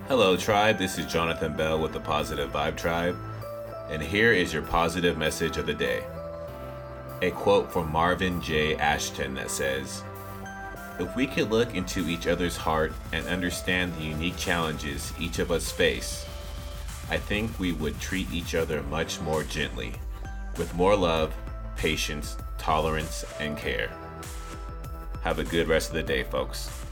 Hello, Tribe. This is Jonathan Bell with the Positive Vibe Tribe, and here is your positive message of the day. A quote from Marvin J. Ashton that says, "If we could look into each other's heart and understand the unique challenges each of us face, I think we would treat each other much more gently, with more love, patience, tolerance, and care." Have a good rest of the day, folks.